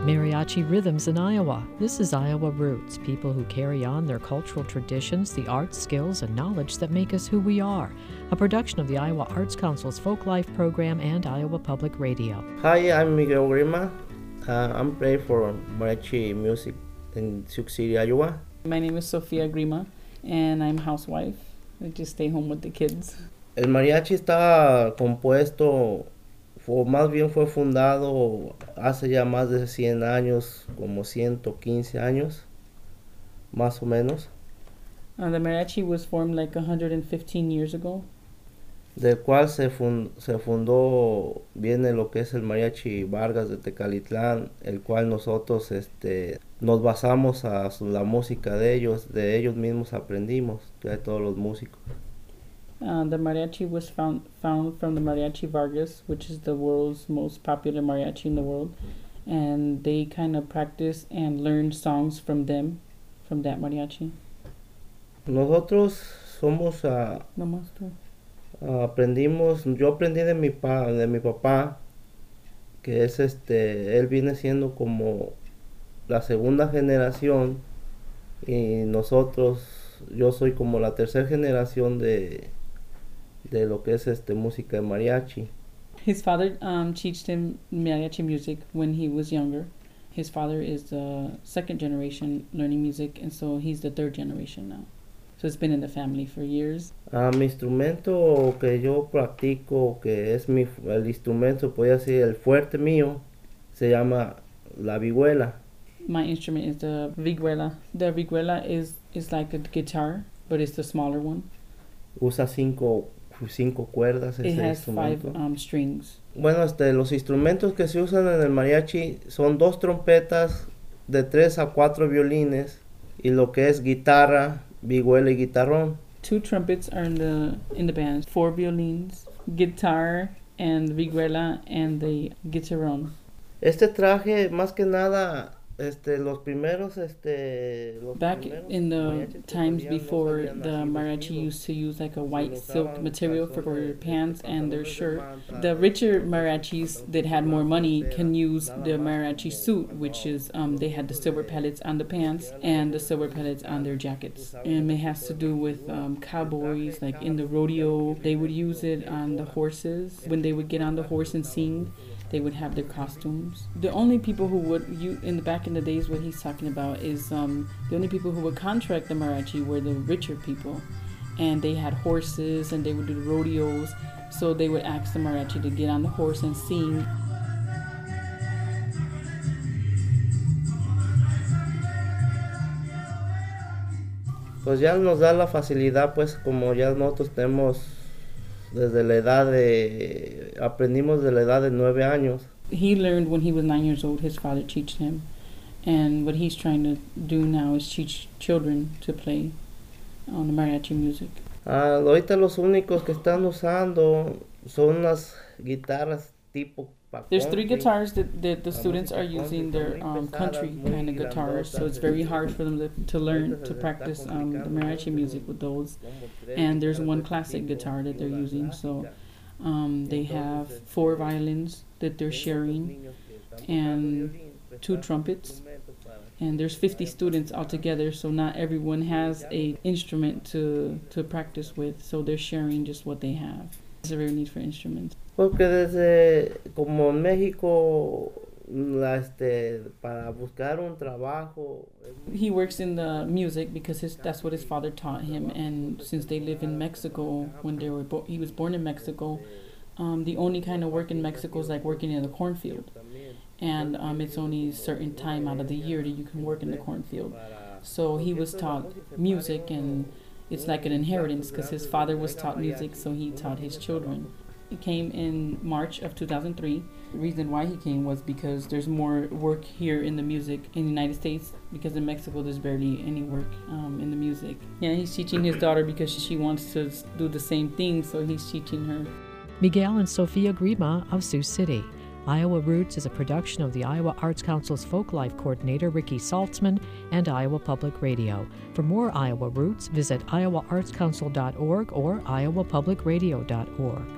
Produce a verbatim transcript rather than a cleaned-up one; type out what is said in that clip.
Mariachi Rhythms in Iowa. This is Iowa Roots, people who carry on their cultural traditions, the arts, skills, and knowledge that make us who we are. A production of the Iowa Arts Council's Folk Life program and Iowa Public Radio. Hi, I'm Miguel Grima. Uh, I'm playing for mariachi music in Sioux City, Iowa. My name is Sofia Grima, and I'm a housewife. I just stay home with the kids. El mariachi está compuesto, o más bien fue fundado hace ya más de cien años, como ciento quince años, más o menos. Uh, the mariachi was formed like one hundred fifteen years ago. Del cual se, fund, se fundó, viene lo que es el Mariachi Vargas de Tecalitlán, el cual nosotros este, nos basamos a su, la música de ellos, de ellos mismos aprendimos, de todos los músicos. Uh, the mariachi was found, found from the Mariachi Vargas, which is the world's most popular mariachi in the world, and they kind of practice and learn songs from them, from that mariachi. Nosotros somos... Uh, no más tú. Uh, aprendimos, yo aprendí de mi pa, de mi papá, que es este, él viene siendo como la segunda generación y nosotros, yo soy como la tercera generación de, de lo que es este música de mariachi. His father um, taught him mariachi music when he was younger. His father is the second generation learning music, and so he's the third generation now. So it's been in the family for years. Uh, mi instrumento que yo practico, que es mi, el instrumento, podría decir el fuerte mío, se llama la vihuela. My instrument is the vihuela. The vihuela is, is like a guitar, but it's the smaller one. Usa cinco, cinco cuerdas ese It has instrumento. five um, strings. Bueno, este, los instrumentos que se usan en el mariachi son dos trompetas, de tres a cuatro violines, y lo que es guitarra, vihuela y guitarrón. Two trumpets are in the in the band, four violins, guitar, and vihuela, and the guitarrón. Este traje, más que nada, este, los primeros, este, los Back primeros in the times no before, sabían the así mariachi vestidos. used to use like a white Se silk usaban material for calzones- their pants and their pantalones de shirt. manta. The richer mariachis that had more money can use the mariachi suit, which is um, they had the silver pellets on the pants and the silver pellets on their jackets. And it has to do with um, cowboys, like in the rodeo, they would use it on the horses. When they would get on the horse and sing, they would have their costumes. The only people who would, you in the back in the days, what he's talking about is um, the only people who would contract the mariachi were the richer people, and they had horses and they would do the rodeos. So they would ask the mariachi to get on the horse and sing. Pues ya nos da la facilidad, pues como ya nosotros tenemos desde la edad de, aprendimos de la edad de nueve años. He learned when he was nine years old. His father taught him, and what he's trying to do now is teach children to play on the mariachi music. Ah, ahorita los únicos que están usando son las guitarras tipo pa There's three country. guitars that, that the La students música are country using. son They're muy um, pesadas, country muy kind of guitars, so grandotas. it's very hard for them to, to learn to practice um, the mariachi music with those. And there's one classic guitar that they're using, so um, they have four violins that they're sharing and two trumpets. And there's fifty students altogether, so not everyone has a instrument to, to practice with, so they're sharing just what they have. There's a real need for instruments. Porque desde como en México la, este, para buscar un trabajo. He works in the music because his, that's what his father taught him, and since they live in Mexico, when they were bo- he was born in Mexico, um, the only kind of work in Mexico is like working in the cornfield, and um, it's only a certain time out of the year that you can work in the cornfield. So he was taught music, and it's like an inheritance because his father was taught music, so he taught his children. He came in March of two thousand three. The reason why he came was because there's more work here in the music in the United States, because in Mexico there's barely any work um, in the music. Yeah, he's teaching his daughter because she wants to do the same thing, so he's teaching her. Miguel and Sofia Grima of Sioux City. Iowa Roots is a production of the Iowa Arts Council's Folk Life Coordinator Ricky Saltzman and Iowa Public Radio. For more Iowa Roots, visit iowa arts council dot org or iowa public radio dot org.